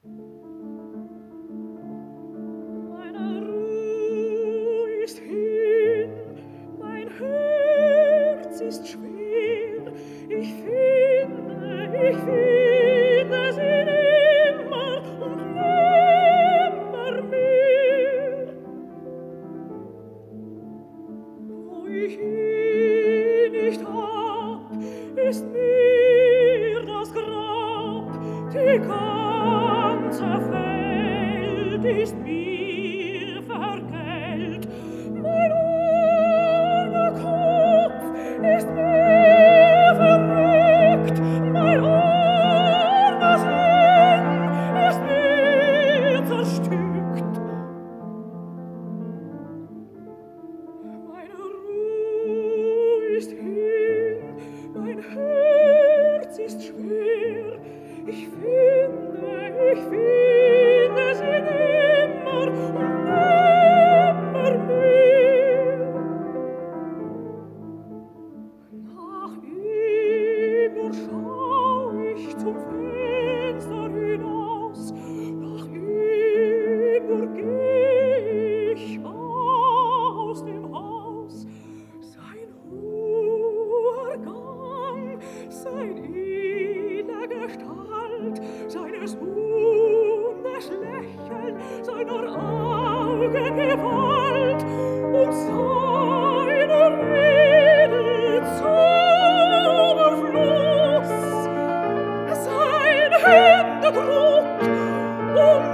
Meine Ruh ist hin, mein Herz ist schwer. Ich finde sie nimmer und nimmermehr. Wo ich ihn nicht hab, ist mir das Grab, die ganze Welt ist mir vergällt. Mein armer Kopf ist mir verrückt, mein armer Sinn ist mir zerstückt. Meine Ruh ist hin, mein Herz ist schwer. Ich finde sie nimmer und nimmermehr. Nach immer schau ich zum Fenster hinaus, nach immer geh ich aus dem Haus. Sein hoher Gang, sein edle Gestalt, seines Mundes Lächeln, seiner Augen Gewalt und seiner Rede Zauberfluss, sein Händedruck und